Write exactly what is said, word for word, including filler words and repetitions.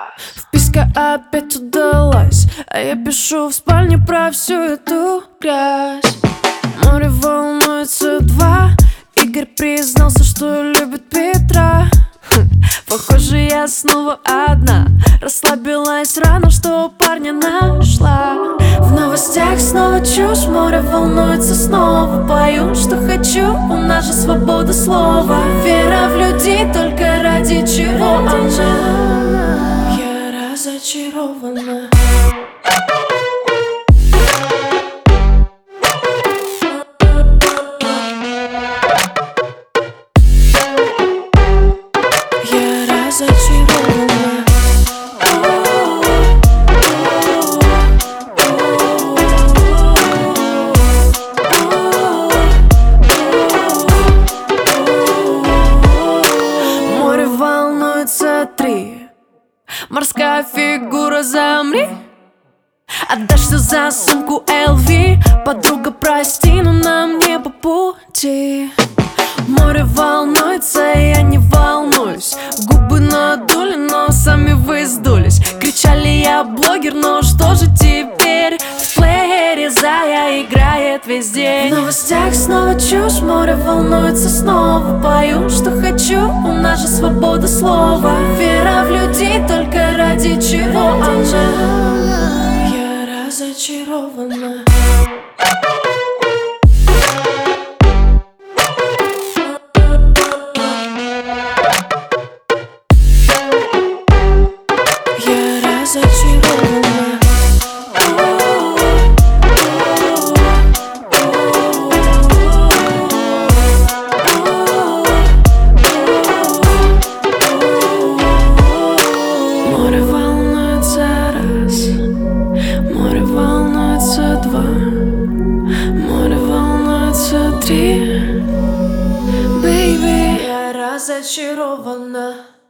Вписка опять удалась, а я пишу в спальне про всю эту грязь. Море волнуется два. Игорь признался, что любит Петра. Похоже, я снова одна. Расслабилась рано, что парня нашла. В новостях снова чушь, море волнуется снова. Пою, что хочу, у нас же свобода слова. Вера в людей, только ради чего она. Я разочарована. Разочарована. Море волнуется три. Морская фигура, замри. Отдашь все за сумку эл ви. Подруга, прости, но нам не по пути. Море волнуется, я не волнуюсь. Губы надули, но сами вы сдулись. Кричали, я блогер, но что же теперь? В плеере Зая играет весь день. В новостях снова чушь, море волнуется снова. Пою, что хочу, у нас же свобода слова. Вера в людей, только ради чего она. Я разочарована. Разочарована. Море волнуется раз, море волнуется два, море волнуется три. Baby, я разочарована.